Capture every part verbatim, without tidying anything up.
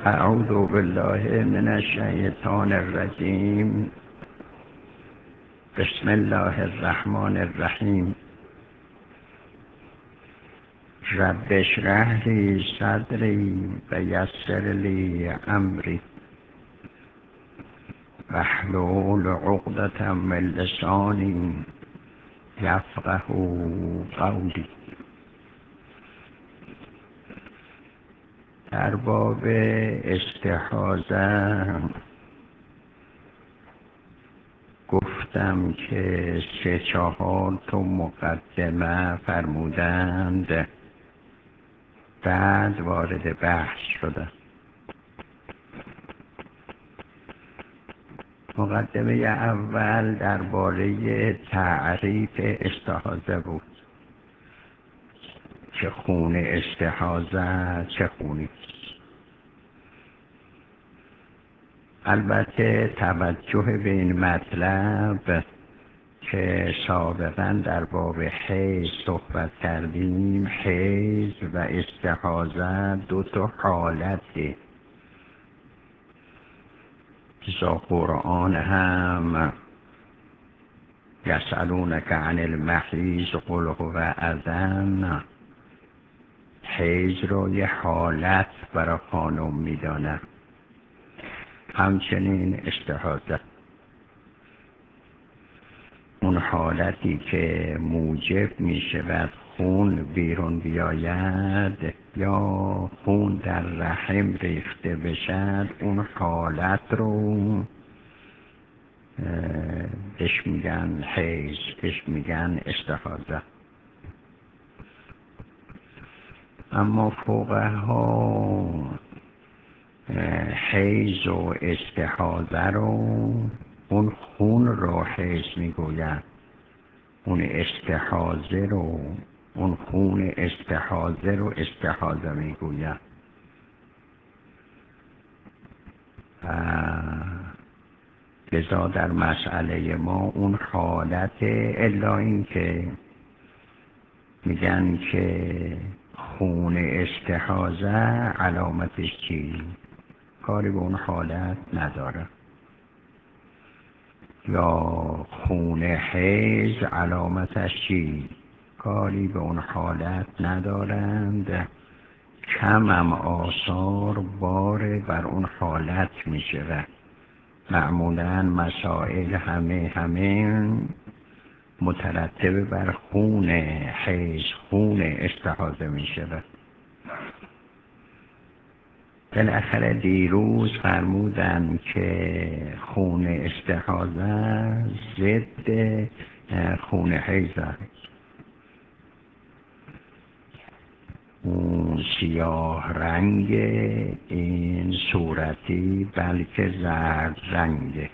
اعوذ بالله من الشیطان الرجیم. بسم الله الرحمن الرحیم. رب اشرح لی صدری و یسر لی امری واحلل عقدة من لسانی یفقهوا قولی. در باب استحاضه گفتم که سه چهار تا مقدمه فرمودند، بعد وارد بحث شدم. مقدمه اول درباره تعریف استحاضه بود، چه خون استحاضه چه خونی. البته توجه به این مطلب که سابقا در باب حیض صحبت کردیم، حیض و استحاضه دو تا حالته. ذا قرآن هم یسألونک عن المحیض قل هو اذی، حیض رو یه حالت برای خانم میدانه، همچنین استحاضه اون حالتی که موجب میشه و خون بیرون بیاید یا خون در رحم ریخته بشد، اون حالت رو بهش میگن حیض، بهش میگن استحاضه. اما فقها حیض و استحاضه رو، اون خون رو حیض میگوید، اون استحاضه رو، اون خون استحاضه رو استحاضه میگوید. لذا در مسئله ما اون حالت، الا این که میگن که خون استحاضه علامتش چی؟ کاری به اون حالت نداره. یا خون حیض علامتش چی؟ کاری به اون حالت ندارند. کم هم آثار بار بر اون حالت میشه و معمولا مسائل همه همه مترتب بر خون حیض، خون استحاضه میشه. بالاخره دیروز فرمودن که خون استحاضه ضد خون حیض است. اون سیاه رنگ، این صورتی بلکه زرد رنگه.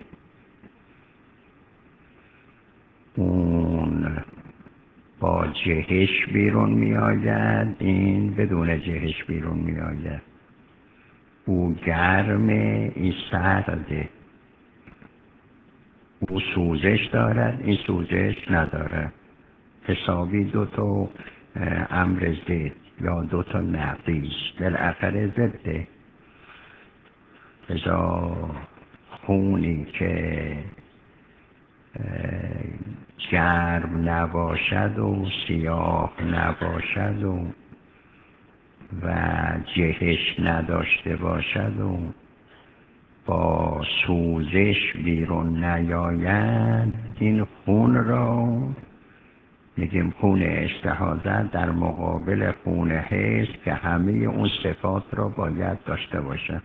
اون با جهش بیرون می آید، این بدون جهش بیرون می آید. او گرمه، این سرده. او سوزش دارد، این سوزش نداره. حسابی دو تا امر ضد یا دو تا نقیض، بالاخره ضده. لذا خونی که گرم نباشد و سیاه نباشد و و جهش نداشته باشد و با سوزش بیرون نیاید، این خون را میگیم خون استحاضه در مقابل خون حیض که همه اون صفات را باید داشته باشه.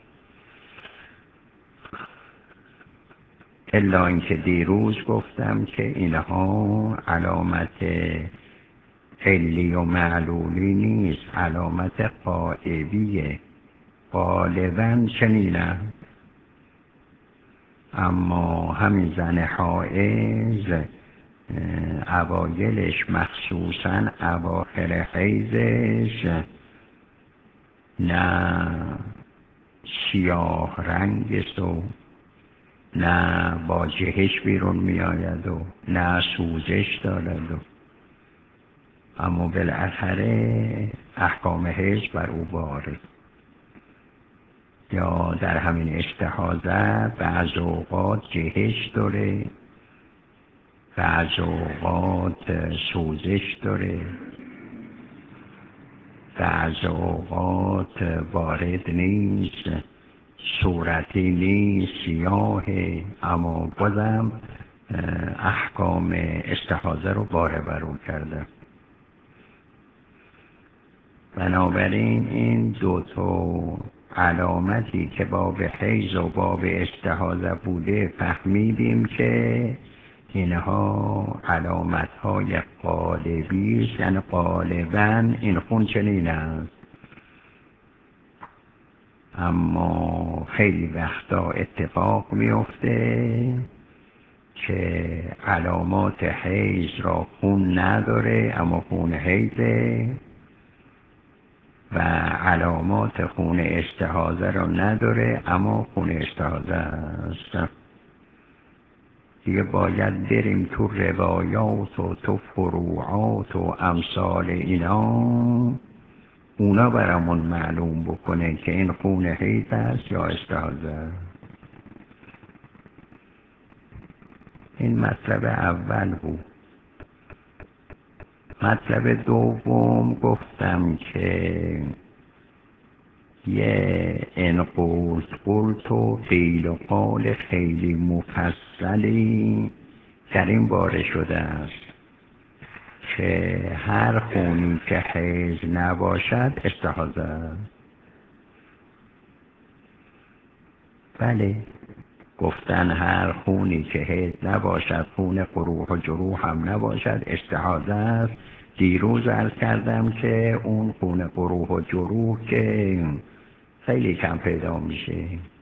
الا اینکه دیروز گفتم که اینها علامت علی و معلولی نیست، علامت غائبیه. غالبا چنینه. اما همین زن حائض اوایلش، مخصوصا اواخر حیضش، نه سیاه رنگست و نه با جهش بیرون می آید و نه سوزش دارد و اما بالاخره احکام حیض بر او وارد. یا در همین استحاضه بعض اوقات جهش داره، بعض اوقات سوزش داره، بعض اوقات وارد نیست، صورتی نیست، سیاهه، اما بازم احکام استحاضه رو باره برون کرده. بنابراین این دو تا علامتی که باب حیض و باب استحاضه بوده فهمیدیم که اینها علامت های غالبی است، یعنی غالبا این خون چنین است. اما خیلی وقتا اتفاق میفته که علامات حیض را خون نداره اما خون حیضه، و علامات خون استحاضه را نداره اما خون استحاضه است. دیگه باید بریم تو روایات و تو فروعات و امثال اینا، اونا برامون معلوم بکنه که این خون حیض است یا استحاضه. این مطلب اول بود. مطلب دوم گفتم که یه انقلت قلت و قیل و قال خیلی مفصلی در این باره شده است که هر خونی که حیض نباشد استحاضه است. بله، گفتن هر خونی که حیض نباشد، خون قروح و جروح هم نباشد، استحاضه است. دیروز عرض کردم که اون خون قروح و جروح که خیلی کم پیدا میشه،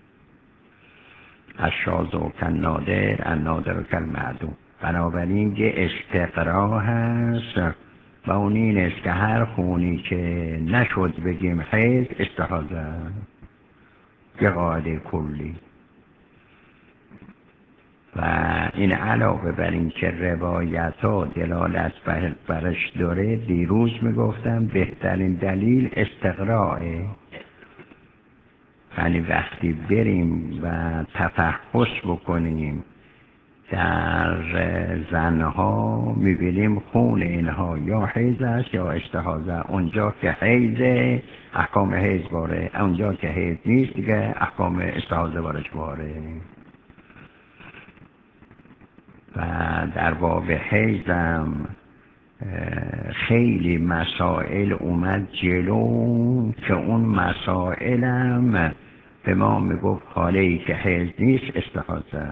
الشاذ و کالنادر، النادر و کالمعدوم. بنابراین یه استقرا هست و اون این است که هر خونی که نشد بگیم حیض استحاضه است، یه قاعده کلی. و این علاوه بر این که روایت ها دلالت برش داره، دیروز میگفتم بهترین دلیل استقراءه. یعنی وقتی بریم و تفحص بکنیم در زنها میبینیم خون اینها یا حیض است یا استحاضه. اونجا که حیض احکام حیض باره، اونجا که حیض نیست دیگه احکام استحاضه بارش باره. و در باب حیضم خیلی مسائل اومد جلو که اون مسائلم به ما میگفت حالی که حیض نیست استحاضه.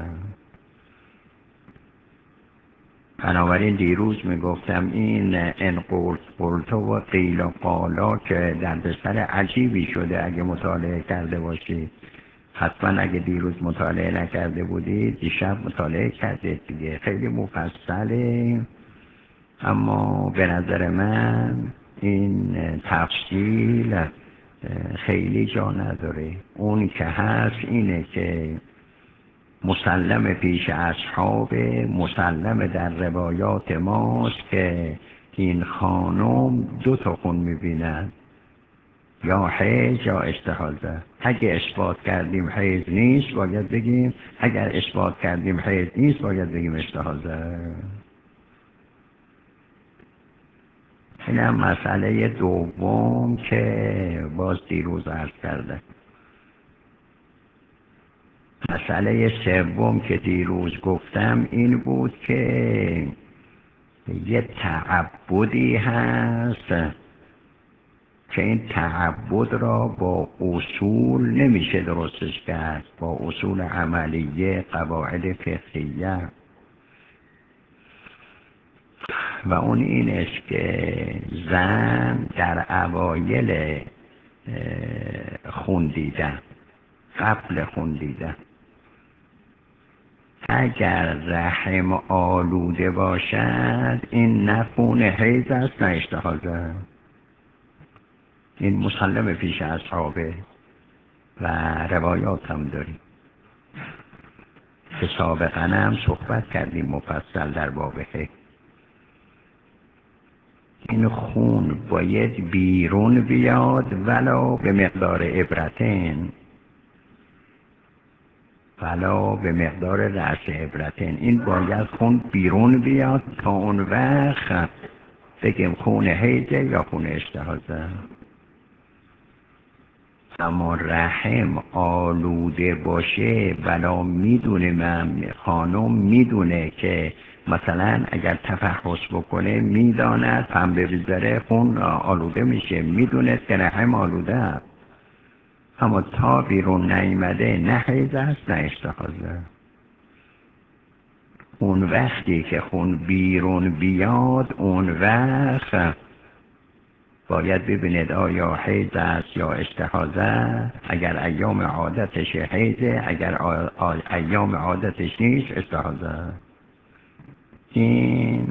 بنابراین دیروز میگفتم این انقلت قلت و قیل و قالا که در بستر عجیبی شده، اگه مطالعه کرده باشید حتما، اگه دیروز مطالعه نکرده بودید دیشب مطالعه کردید دیگه، خیلی مفصله. اما به نظر من این تفصیل خیلی جا نداره. اون که هست اینه که مسلم پیش اصحاب، مسلم در روایات ماست که این خانم دو تا خون میبیند، یا حیض یا استحاضه. اگه اثبات کردیم حیض نیست باید بگیم، اگر اثبات کردیم حیض نیست باید بگیم استحاضه. اینم مسئله دوم که باز دیروز عرض کرده. مسئله سوم که دیروز گفتم این بود که یه تعبدی هست که این تعبد را با اصول نمیشه درستش کرد، با اصول عملیه، قواعد فقهیه. و اون این است که زن در اوایل خون دیدن، قبل خون دیدن، اگر رحم آلوده باشد این نه خون حیض است نه استحاضه. این مسلم پیش اصحابه و روایات هم داریم که سابقا هم صحبت کردیم مفصل در باب حیض. این خون باید بیرون بیاد ولو به مقدار عبرتین. فلا به مقدار رأس عبرتن. این باید خون بیرون بیاد تا اون وقت بگیم خون حیضه یا خون استحاضه. اما رحم آلوده باشه، بلا میدونه، من خانم میدونه که مثلا اگر تفحص بکنه میداند پنبه بذاره خون آلوده میشه، میدونه که رحم آلوده است، اما تا بیرون نیامده نه حیض است نه استحاضه. اون وقتی که خون بیرون بیاد اون وقت باید ببینید آیا حیض است یا استحاضه. اگر ایام عادتش حیضه، اگر ایام عادتش نیست استحاضه. این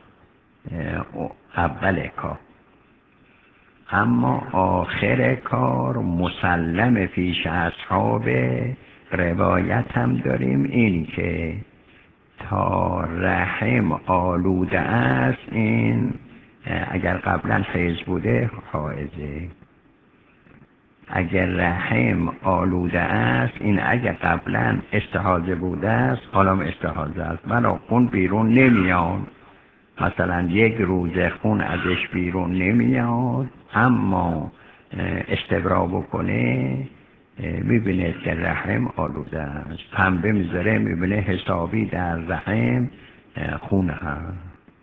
اول کار. اما آخر کار مسلم پیش اصحاب روایت هم داریم، این که تا رحم آلوده است، این اگر قبلا حیض بوده حائضه، اگر رحم آلوده است، این اگر قبلا استحاضه بوده است حالا استحاضه است، بنا خون بیرون نمیاد، مثلا یک روز خون ازش بیرون نمیاد، اما استبرا بکنه میبینه که رحم آلوده است، پنبه میذاره میبینه حسابی در رحم خون هست.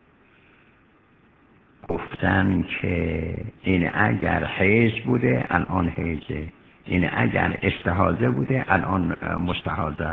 گفتن که این اگر حیض بوده الان حیضه، این اگر استحاضه بوده الان مستحاضه.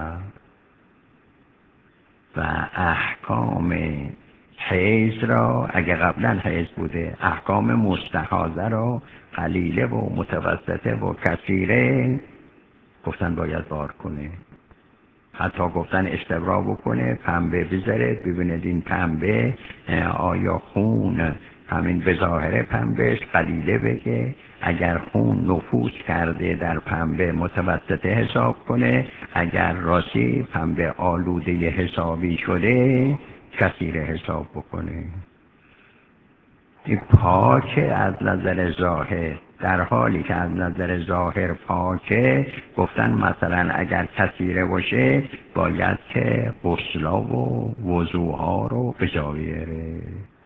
و احکام حیض را اگر قبلا حیض بوده، احکام مستحاضه را قلیله و متوسطه و کثیره گفتن باید بار کنه. حتی گفتن استبرا بکنه، پنبه بذاره ببیند این پنبه آیا خون همین به ظاهر پنبهش قلیله بگه، اگر خون نفوذ کرده در پنبه متوسطه حساب کنه، اگر راستی پنبه آلوده حسابی شده کثیره حساب بکنه. این پاکه از نظر ظاهر، در حالی که از نظر ظاهر پاکه. گفتن مثلا اگر کثیره باشه باید که غسلا و وضوها رو به جا بیاره.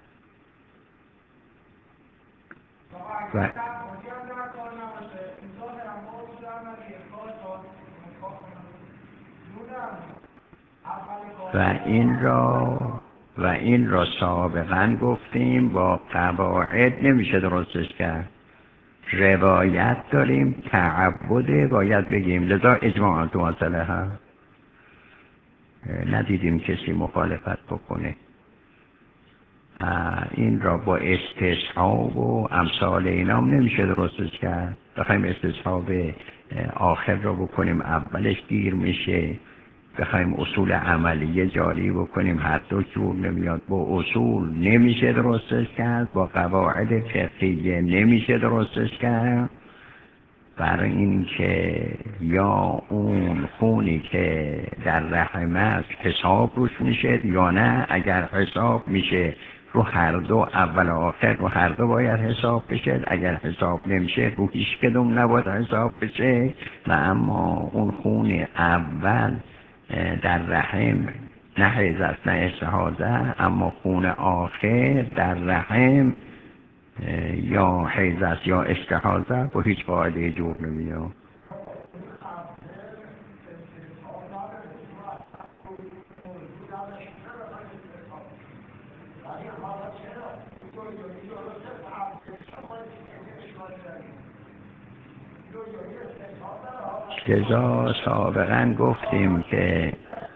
و و این را و این را سابقا گفتیم با قواعد نمیشه درستش کرد. روایت داریم تعبده باید بگیم، لذا اجماع تو مسئله هست، ندیدیم کسی مخالفت بکنه. این را با استصحاب و امثال اینام نمیشه درستش کرد. بخوایم استصحاب آخر را بکنیم اولش گیر میشه، بخوایم اصول عملیه جاری بکنیم هر دو جور نمیاد. با اصول نمیشه درستش کرد، با قواعد فقهیه نمیشه درستش کرد. برای این که یا اون خونی که در رحم است حساب روش میشه یا نه، اگر حساب میشه رو هر دو اول و آخر رو هر دو باید حساب بشه، اگر حساب نمیشه رو هیچ کدوم نباید حساب بشه. و اما اون خون اول در رحم نه حیض است نه استحاضه، اما خون آخر در رحم یا حیض است یا استحاضه با هیچ قاعده جور نمیاد. لذا سابقا گفتیم که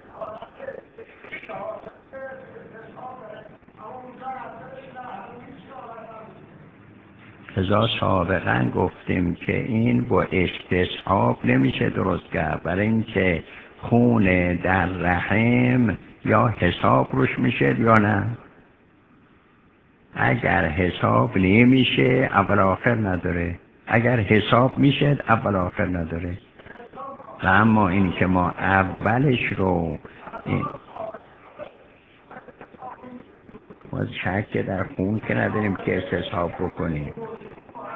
لذا سابقا گفتیم که این با استصحاب نمیشه درست کرد، برای اینکه خون در رحم یا حساب روش میشه یا نه. اگر حساب نمیشه اول آخر نداره، اگر حساب میشه اول آخر نداره. و اما این که ما اولش رو این ما شک در خون که نداریم که استصحاب بکنیم،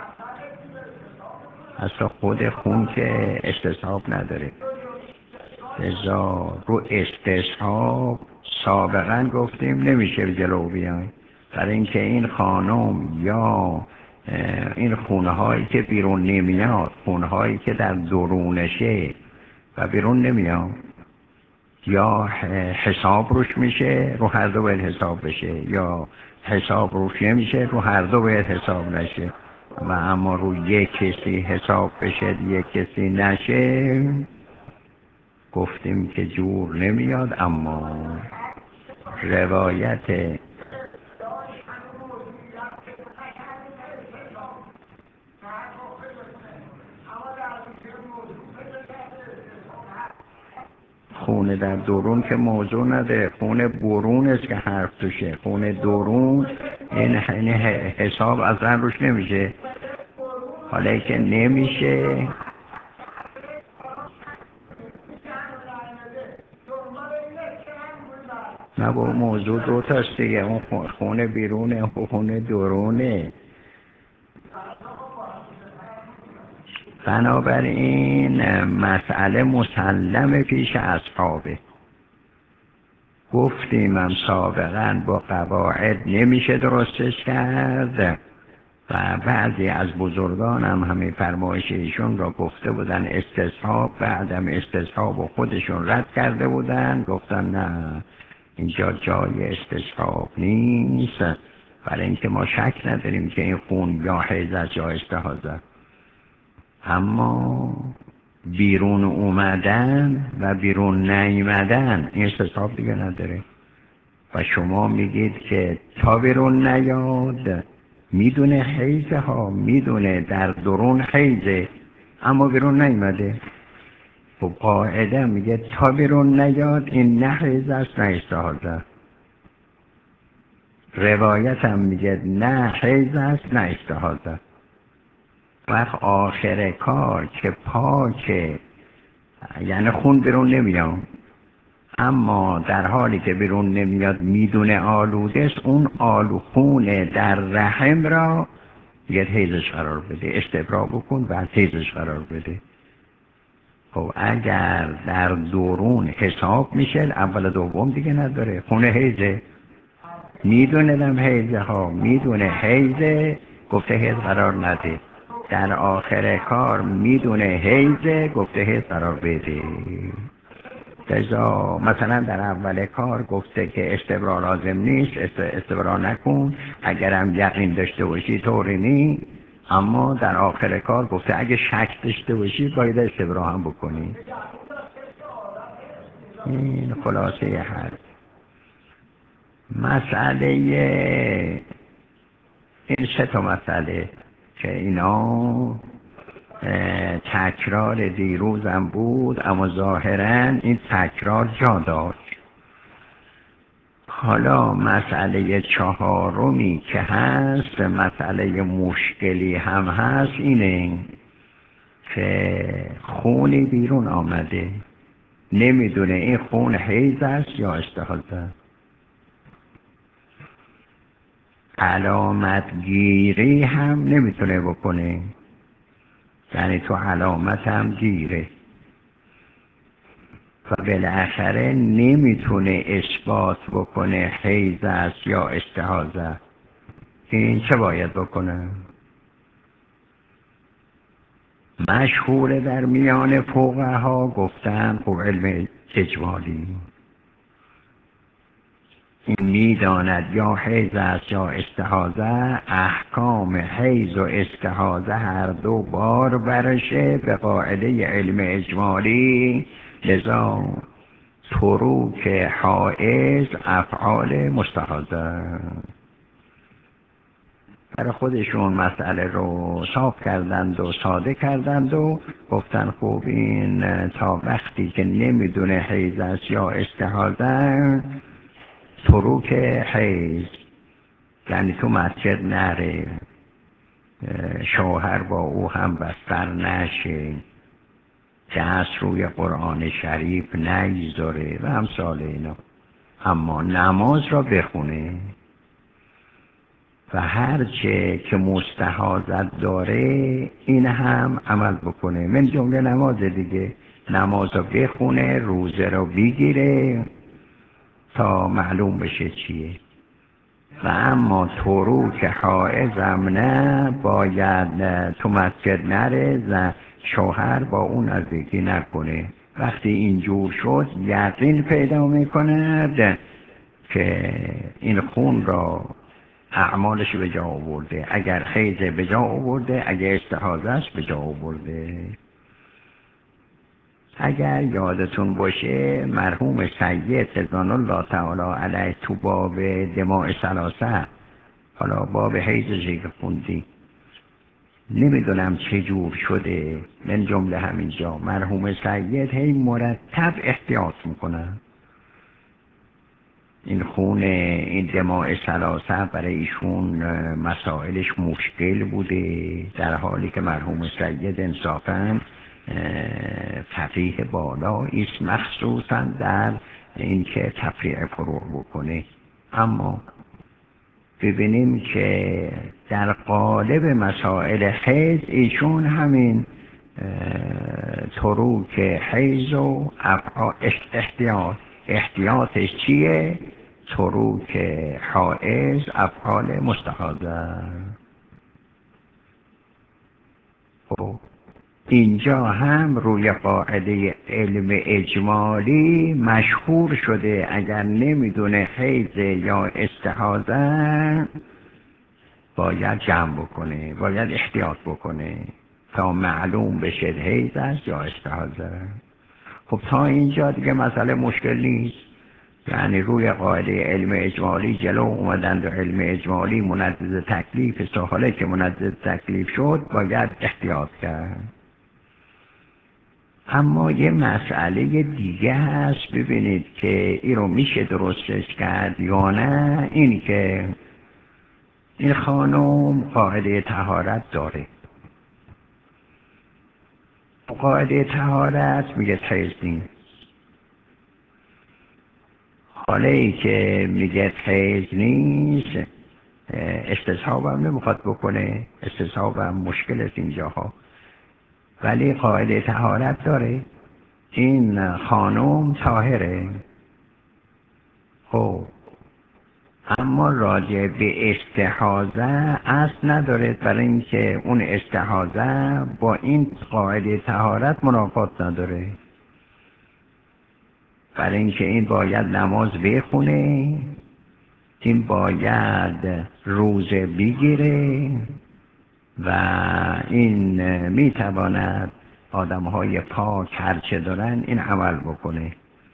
اصلا خود خون که استصحاب نداره. لذا رو استصحاب سابقا گفتیم نمیشه جلو بیاین، برای اینکه این خانم یا این خونه هایی که بیرون نمیاد، خونه هایی که در درونشه و بیرون نمیاد، یا حساب روش میشه رو هر دو باید حساب بشه، یا حساب روش نمیشه رو هر دو باید حساب نشه. و اما رو یک کسی حساب بشه یک کسی نشه گفتیم که جور نمیاد. اما روایت خونه در درون که موضوع نده، خونه برون است که حرف توشه. خونه درون این حساب اصلا روش نمیشه. حالا که نمیشه نه، با موضوع دو تاست دیگه، اون خونه بیرونه اون خونه درونه. بنابراین مسئله مسلم پیش اصحابه. گفتیم هم سابقا با قواعد نمیشه درستش کرد و بعضی از بزرگان هم همه فرمایش ایشون را گفته بودن استصحاب، بعدم استصحاب و خودشون رد کرده بودن، گفتن نه اینجا جای استصحاب نیست، برای اینکه ما شک نداریم که این خون یا حیض از یا استحاضه. اما بیرون اومدن و بیرون نیمدن این استصحاب دیگه نداره. و شما میگید که تا بیرون نیاد میدونه حیضه ها، میدونه در درون حیضه اما بیرون نیمده. خب قاعده میگه تا بیرون نیاد این نه حیض است نه استحاضه. روایت هم میگه نه حیض است نه استحاضه. وقت آخر کار که پاکه، یعنی خون بیرون نمیاد، اما در حالی که بیرون نمیاد میدونه آلوده است، اون آلو خون در رحم را یه حیضش قرار بده، استبرا بکن و حیضش قرار بده. خب اگر در درون حساب میشه اول دوم دیگه نداره، خون حیضه، میدونه دم حیضه ها، میدونه حیضه، گفته حیض قرار نده. در آخر کار میدونه حیضه، گفته حیض قرار بده. لذا مثلا در اول کار گفته که استبرا لازم نیست، استبرا نکن، اگرم یقین داشته باشی طوری نی. اما در آخر کار گفته اگه شک داشته باشی باید استبرا هم بکنی. این خلاصه هست. مسئله این سه تا مسئله که اینا تکرار دیروزم بود اما ظاهرا این تکرار جا داشت. حالا مسئله چهارمی که هست، مسئله مشکلی هم هست، اینه که خونی بیرون آمده، نمیدونه این خون حیض است یا استحاضه. علامت گیری هم نمیتونه بکنه، یعنی تو علامت هم گیره و بالاخره نمیتونه اثبات بکنه حیض است یا استحاضه. این چه باید بکنه؟ مشهور در میان فقها گفتن خب علم اجمالی این میداند یا حیض است یا استحاضه، احکام حیض و استحاضه هر دو بار برشه به قاعده علم اجمالی. لذا تروک حائض افعال مستحاضه. برای خودشون مسئله رو صاف کردند و ساده کردند و گفتن خوب این تا وقتی که نمیدونه حیض است یا استحاضه، تروک حیض یعنی تو مسجد نره، شوهر با او هم بستر نشه، دست روی قرآن شریف نگذاره و امثال اینا، اما نماز را بخونه و هرچه که مستحاضت داره این هم عمل بکنه، من جمله نماز دیگه. نماز رو بخونه، روزه رو بگیره تا معلوم بشه چیه. و اما تو رو که حائزم نه، باید تو مسجد نره و شوهر با اون نزدیکی نکنه. وقتی اینجور شد یقین پیدا میکند که این خون را اعمالش به جا آورده، اگر حیض به جا آورده، اگر استحاضه‌اش به جا آورده. اگر یادتون باشه مرحوم سید رضوان الله تعالی علیه تو باب دماء ثلاثه، حالا باب حیضش که خوندی نمیدونم چه جور شده، من جمله همینجا مرحوم سید هی مرتب احتیاط میکنن. این خون این دماء ثلاثه برای ایشون مسائلش مشکل بوده، در حالی که مرحوم سید انصافاً فقیه بالا ایست، مخصوصا در اینکه تفریع فروع بکنه. اما ببینیم که در قالب مسائل حیض ایشون همین تروک حیض و احتیاط احتیاطش چیه؟ تروک حائض افعال مستحاضه. خب اینجا هم روی قاعده علم اجمالی مشهور شده، اگر نمیدونه حیض یا استحاضه باید جمع بکنه، باید احتیاط بکنه تا معلوم بشه حیض است یا استحاضه. خب تا اینجا دیگه مسئله مشکل نیست، یعنی روی قاعده علم اجمالی جلو اومدند و علم اجمالی منجز تکلیف، حالا که منجز تکلیف شد باید احتیاط کرد. اما یه مسئله دیگه هست، ببینید که این رو میشه درستش کرد یا نه. این که این خانم قاعده طهارت داره، قاعده طهارت میگه حیض نیست. حالا ای که میگه حیض نیست استصحاب هم نمیخواد بکنه، استصحاب هم مشکل است اینجاها، ولی قاعده طهارت داره. این خانم طاهره. خب اما راجع به استحاضه اصل نداره، برای اینکه اون استحاضه با این قاعده طهارت منافات نداره، برای اینکه این باید نماز بخونه، این باید روزه بگیره و این میتواند آدمهای پاک هرچه دارن این عمل بکنه.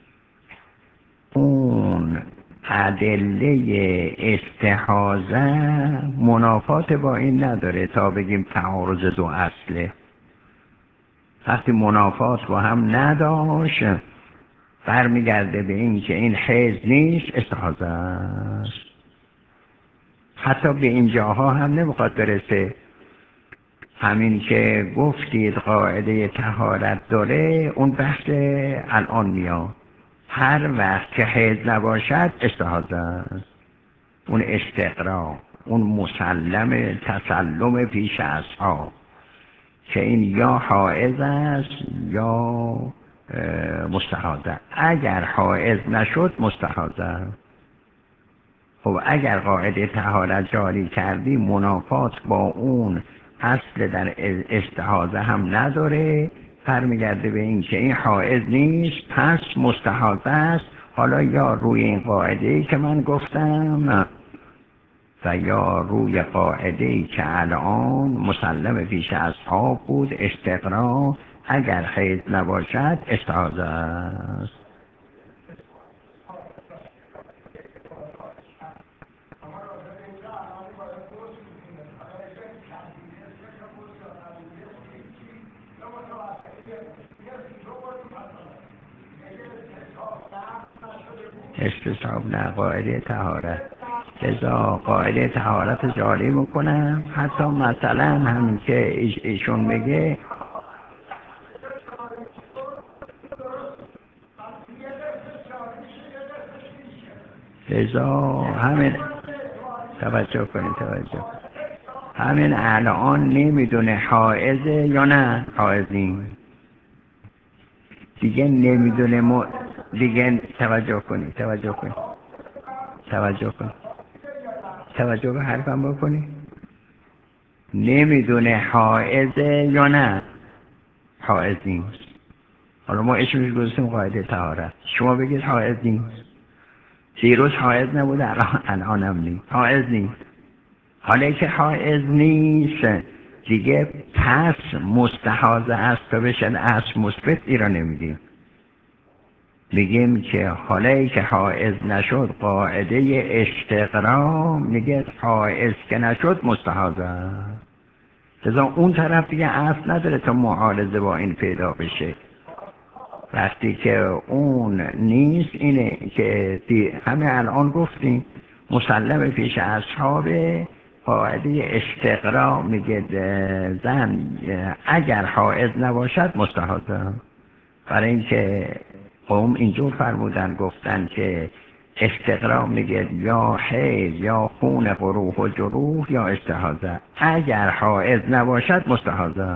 اون ادله استحاضه منافات با این نداره تا بگیم تعارض دو اصله. وقتی منافات با هم نداشت برمیگرده به این که این حیض نیست، استحاضه است. حتی به این جاها هم نمیخواد برسه. همین که گفتید قاعده طهارت داره، اون بحث الان میاد. هر وقت که حیض نباشد استحاضه است. اون استقرا، اون مسلم تسلم پیش اصحاب که این یا حائض است یا مستحاضه. اگر حائض نشد مستحاضه. خب اگر قاعده طهارت جاری کردی منافات با اون اصل در استحاضه هم نداره، برمیگرده به این که این حائض نیست پس مستحاضه است. حالا یا روی این قاعده‌ای که من گفتم و یا روی قاعده‌ای که الان مسلم پیش اصحاب بود، استقرا، اگر حیض نباشد استحاضه است. استصحاب نه، قاعده طهارت. لذا قاعده طهارت جاری میکنم. حتی مثلا همین که ایشون میگه لذا همین توجه کنید توجه همین الان نمیدونه حائضه یا نه حائض نیست. دیگه نمیدونه م... دیگه توجه کنی توجه کنی توجه کنی توجه به حرفم بکنی. نمیدونه حائزه یا نه حائز نیست. حالا ما اسمش گذاشتیم قاعده طهارت، شما بگید حائز نیست. دیروز حائز نبود، الان الانم نیست، حائز نیست. حالا که حائز نیست دیگه پس مستحاضه است تا بشن اصل مثبت ایران نمیدیم. میگیم که حالا که حائز نشد قاعده استقرا میگه حائز که نشد مستحاضه. لذا اون طرف دیگه اصل نداره تا معارضه با این پیدا بشه. وقتی که اون نیست اینه که همه الان گفتیم مسلم پیش اصحاب قاعده استقرا میگه زن اگر حائض نباشد مستحاضه. برای اینکه قوم اینجور فرمودن گفتن که استقرا میگه یا حیض یا خون قروح و جروح یا استحاضه، اگر حائض نباشد مستحاضه.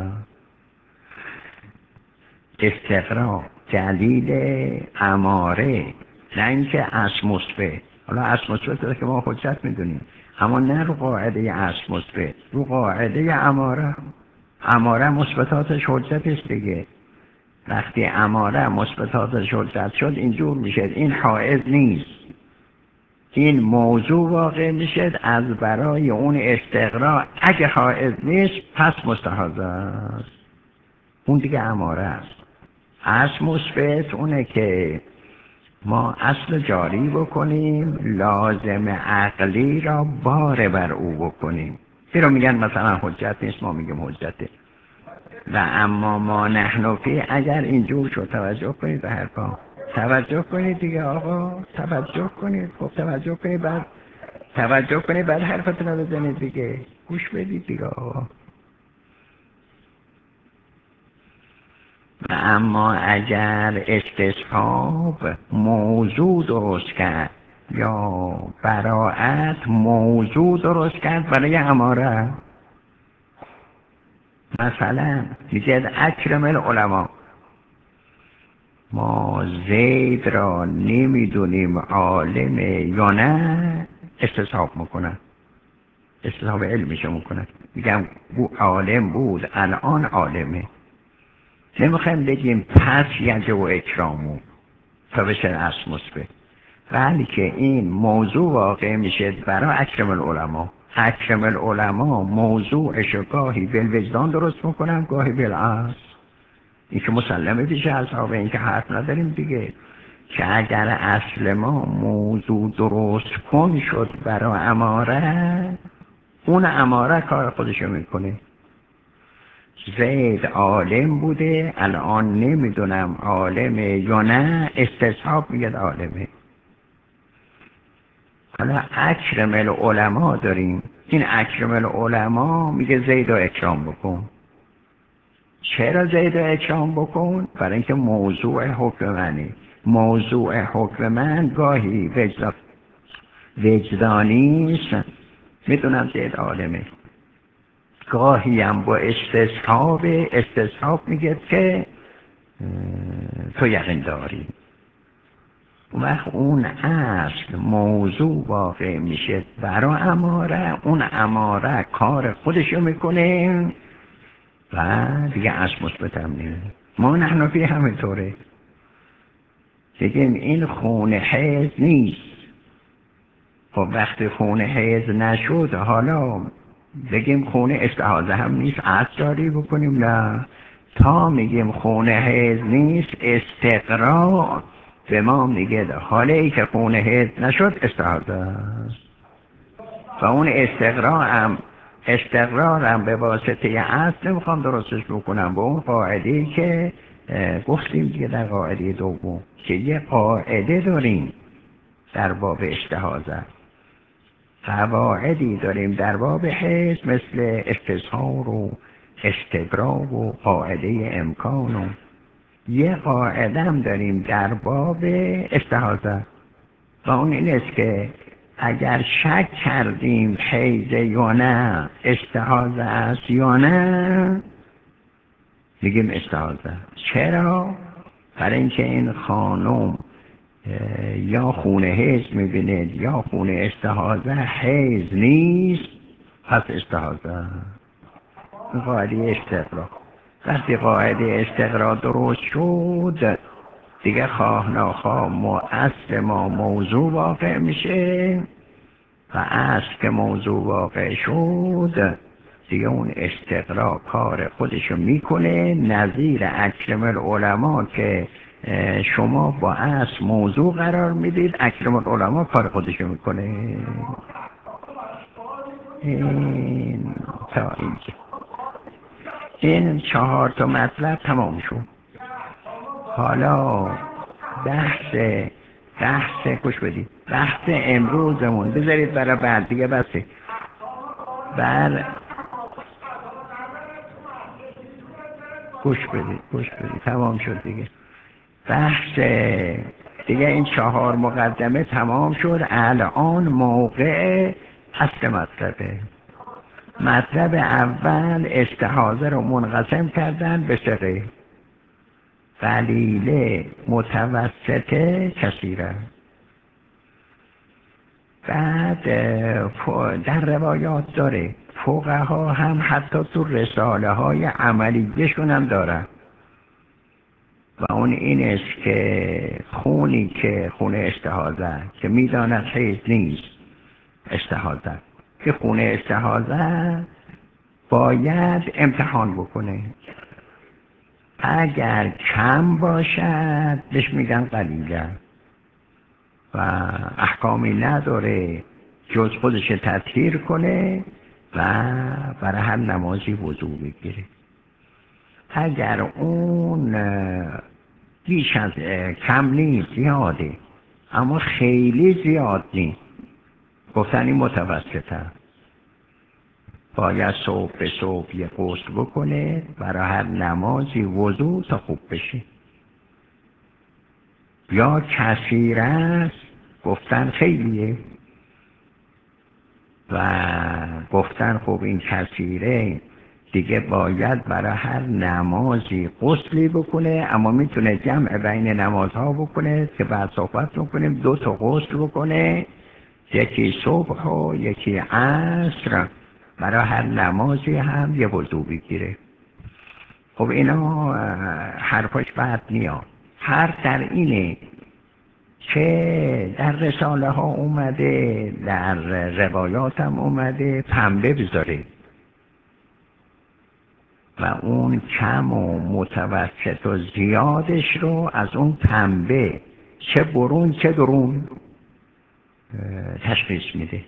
استقرا دلیل اماره، نه اینکه اصل مثبت. حالا اصل مثبت داره که ما حجت میدونیم، اما نه رو قاعده اصل مثبت، رو قاعده اماره. اماره مثبتاتش حجت است دیگه. وقتی اماره مثبتاتش حجت شد اینجور میشه این حائض نیست، این موضوع واقع میشه از برای اون استقرا اگه حائض نیست پس مستحاضه است. اون دیگه اماره است. اصل مثبت اونه که ما اصل جاری بکنیم، لازم عقلی را بار بر او بکنیم. این رو میگن مثلا حجت نیست، ما میگیم حجته. و اما ما نحن فی، اگر اینجور شد توجه کنید به حرفا، توجه کنید دیگه آقا، توجه کنید. خب توجه کنید بعد توجه کنید بعد حرفتون رو بزنید دیگه، گوش بدید دیگه آقا. و اما اگر استصحاب موضوع درست کرد یا براعت موضوع درست کرد برای اماره، مثلا میگه اکرم العلماء، ما زید را نمیدونیم عالمه یا نه، استصحاب میکنن، استصحاب علمیشه میکنن، میگم عالم بود الان عالمه. نمیخوایم بگیم پس یجب و اکرامو تا بشه اصل مثبت، ولی که این موضوع واقع میشه برای اکرم العلماء. اکرم العلماء موضوعش گاهی بالوجدان درست میکنن گاهی بالعصر. این که مسلمه پیش اصحابه، این که حرف نداریم دیگه، که اگر اصل ما موضوع درست کن شد برای اماره، اون اماره کار خودشو میکنه. زید عالم بوده الان نمیدونم عالمه یا نه، استصحاب میگه عالمه. حالا اکرم العلماء داریم، این اکرم العلماء میگه زید و اکرام بکن. چرا زید و اکرام بکن؟ برای اینکه موضوع حکم منی. موضوع حکم من گاهی وجدان وجدانیست، میدونم زید عالمه، گاهی هم با استصحاب استصحاب میگه که تو یقین داری. وقت اون اصل موضوع واقع میشه برای اماره، اون اماره کار خودشو میکنه و دیگه اصل مثبت هم نیست. ما نحن فی همینطوره، بگیم این خون حیض نیست. خب وقتی خون حیض نشد حالا بگیم خون استحاضه هم نیست، اصل جاری بکنیم؟ نه، تا میگیم خون حیض نیست استقرا به ما میگه حالا ای که خون حیض نشد استحاضه است. و اون استقرا هم استقرار هم به واسطه اصل نمیخوام درستش بکنم با اون قاعده‌ای که گفتیم دیگه در قاعده دوم، که یه قاعده داریم در باب استحاضه، قواعدی داریم در باب حیض مثل استظهار و استبراء و قاعده امکان، و یه قاعده هم داریم در باب استحاضه و اون این است که اگر شک کردیم حیض یا نه، استحاضه است یا نه، میگیم استحاضه. چرا؟ برای اینکه این خانم یا خون حیض میبینه یا خون استحاضه، حیض نیست پس استحاضه. قاعده استقرا، وقتی قاعده استقرا درست شد دیگه خواه ناخواه ما اصل ما موضوع واقع میشه و اصل که موضوع واقع شد دیگه اون استقرا کار خودشو میکنه. نظیر اکرم العلماء که شما با اصل موضوع قرار میدید، اکرم العلماء کار خودشو میکنه. این تا اینجا این چهار تا مطلب تمام شد. حالا بحث بحث گوش بدید، بحث امروزمون بذارید برای بعد دیگه. بسه بر گوش بدید گوش بدید تمام شد دیگه. بحث دیگه این چهار مقدمه تمام شد. الان موقع اصل مطلبه. مطلب اول استحاضه رو منقسم کردن به سه: قلیله، متوسطه، کثیره. بعد در روایات داره، فقها هم حتی تو رساله های عملیشون هم دارن و اون این است که خونی که خون استحاضه که میداند حیض نیست، استحاضه که خون استحاضه باید امتحان بکنه. اگر کم باشد بهش میگن قلیله و احکامی نداره جز خودش تطهیر کنه و برای هر نمازی وضو بگیره. اگر اون بیش از کم نیست، زیاده اما خیلی زیاد نیست، گفتن این متوسطه، باید صبح به صبح یه غسل بکنه برای هر نمازی وضو تا خوب بشه. یا کثیر است، گفتن خیلیه و گفتن خب این کثیره دیگه باید برای هر نمازی غسلی بکنه، اما میتونه جمع بین نمازها بکنه که بعد صحبت بکنیم. دو تا غسل بکنه، یکی صبح و یکی عصر، برای هر نمازی هم یه وضو بگیره. خب اینا حرفاش بد نیاد. حرف در اینه که در رساله ها اومده، در روایات هم اومده پنبه بذاره و اون کم و متوسط و زیادش رو از اون پنبه چه برون چه درون تشخیص میده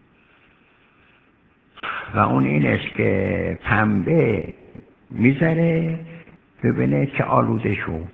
و اون این است که پنبه میذاره ببینه که آلوده شد،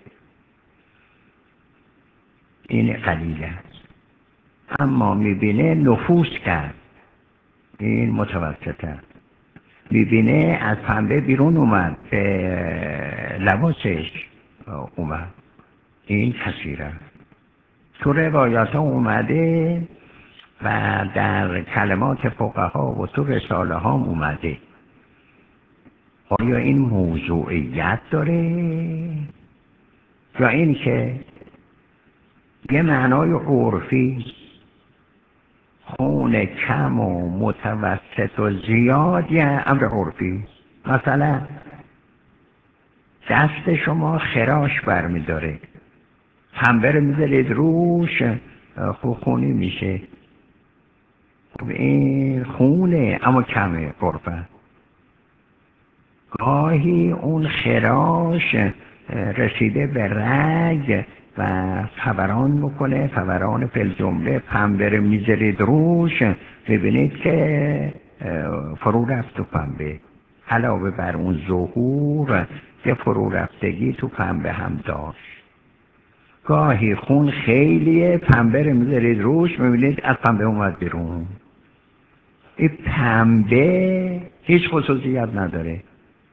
این قلیله است. اما میبینه نفوذ کرد، این متوسطه. میبینه از پنبه بیرون اومد به لباسش اومد، این کثیره. تو روایات ها اومده و در کلمات فقها و تو رساله ها اومده. آیا این موضوعیت داره یا این که یه معنای عرفی، خون کم و متوسط و زیاد یه امر عرفی؟ مثلا دست شما خراش برمیداره، پنبه رو میذارید روش، خونی میشه. این خونه اما کمه عرفه. گاهی اون خراش رسیده به رگ و فوران میکنه، فوران فل جمله، پنبه رو میذارید روش، ببینید که فرو رفت تو پنبه. علاوه بر اون ظهور که فرو رفتگی تو پنبه هم داشت. گاهی خون خیلیه، پنبه رو میذارید روش، میبینید از پنبه اومد بیرون. این پنبه هیچ خصوصیت نداره.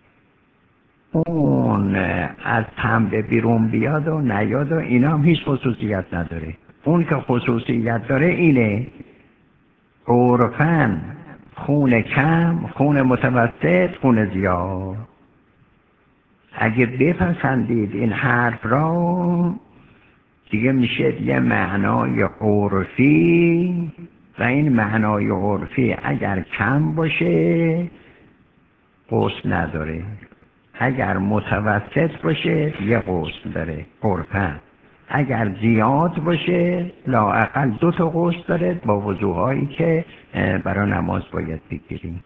اون از پنبه بیرون بیاد و نیاد و اینا هم هیچ خصوصیت نداره. اون که خصوصیت داره اینه عرفاً خون کم، خون متوسط، خون زیاد. اگه بپسندید این حرف را دیگه میشه یه معنای عرفی و این معنای عرفی اگر کم باشه غسل نداره، اگر متوسط باشه یه غسل داره عرفاً، اگر زیاد باشه لااقل دو تا غسل داره با وضوهایی که برای نماز باید بگیریم.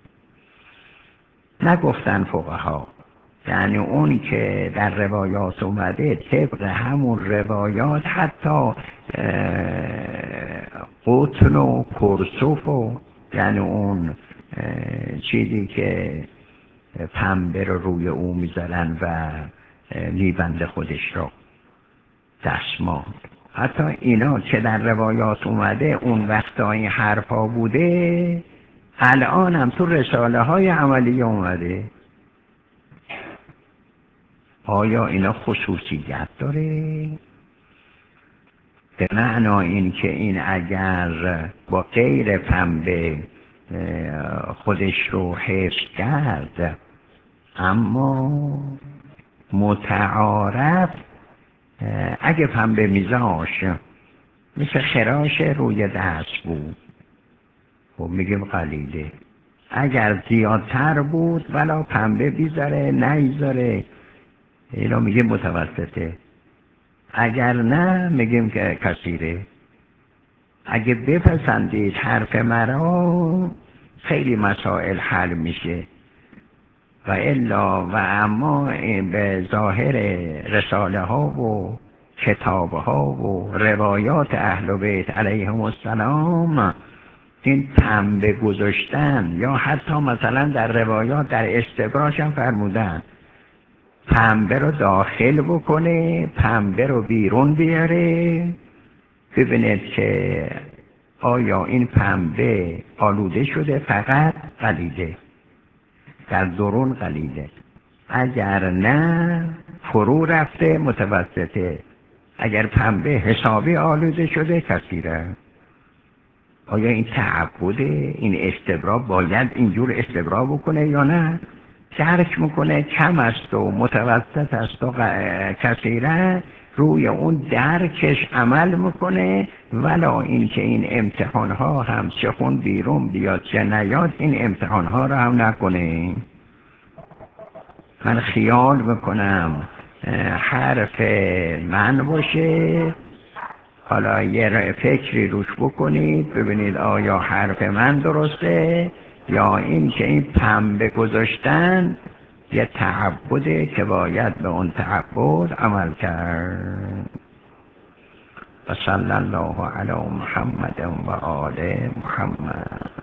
نگفتن فقها، یعنی اون که در روایات اومده طبق همون روایات حتی قطن و کرسوف و یعنی اون چیزی که پنبه رو روی او میذارن و میبنده خودش رو دستمال، حتی اینا که در روایات اومده اون وقتا این حرفا بوده، الان هم تو رساله های عملی اومده. آیا اینا خصوصیت داره؟ به معنا این که این اگر با غیر پنبه خودش رو حفظ کرد اما متعارف اگه پنبه میذاش مثل خراش روی دست بود خب میگیم قلیله، اگر زیادتر بود ولا پنبه بیذاره نیذاره اینا میگیم متوسطه، اگر نه میگیم که کثیره. اگه بپسندید حرف مرا خیلی مسائل حل میشه و الا و اما به ظاهر رساله ها و کتاب ها و روایات اهل بیت علیهم السلام این پنبه گذاشتن یا حتی مثلا در روایات در استبراش هم فرمودن پنبه رو داخل بکنه پنبه رو بیرون بیاره ببینید که آیا این پنبه آلوده شده فقط قلیده در درون قلیده، اگر نه فرو رفته متوسطه، اگر پنبه حسابی آلوده شده کثیره. آیا این تعبده این استبرا باید اینجور استبرا بکنه یا نه؟ درک میکنه کم است و متوسط است و کثیره روی اون درکش عمل میکنه، ولا این که این امتحان ها هم چه خون بیرون بیاد چه نیاد این امتحان ها رو هم نکنه. من خیال میکنم حرف من باشه، حالا یه فکری روش بکنید ببینید آیا حرف من درسته یا این که این پنبه گذاشتن یه تعبده که باید به اون تعبد عمل کرد. و صلی الله علی محمد و آل محمد.